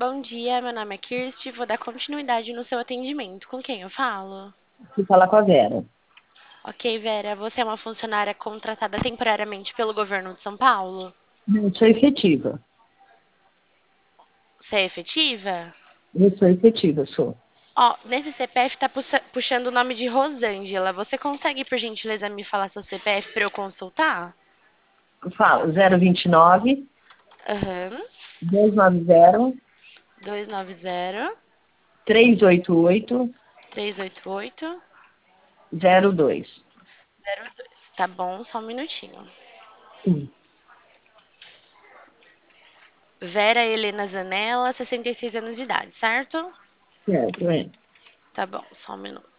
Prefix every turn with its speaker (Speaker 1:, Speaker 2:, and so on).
Speaker 1: Bom dia, meu nome é Kirsti, vou dar continuidade no seu atendimento. Com quem eu falo?
Speaker 2: Que fala com a Vera.
Speaker 1: Ok, Vera, você é uma funcionária contratada temporariamente pelo governo de São Paulo?
Speaker 2: Eu sou efetiva.
Speaker 1: Você é efetiva?
Speaker 2: Eu sou efetiva, sou.
Speaker 1: Ó, nesse CPF tá puxando o nome de Rosângela. Você consegue, por gentileza, me falar seu CPF para eu consultar?
Speaker 2: Fala, 029
Speaker 1: Aham.
Speaker 2: 290
Speaker 1: 290
Speaker 2: 388
Speaker 1: 388
Speaker 2: 02.
Speaker 1: 02. Tá bom, só um minutinho.
Speaker 2: Sim,
Speaker 1: Vera Helena Zanella, 66 anos de idade, certo?
Speaker 2: certo, é.
Speaker 1: Tá bom, só um minuto.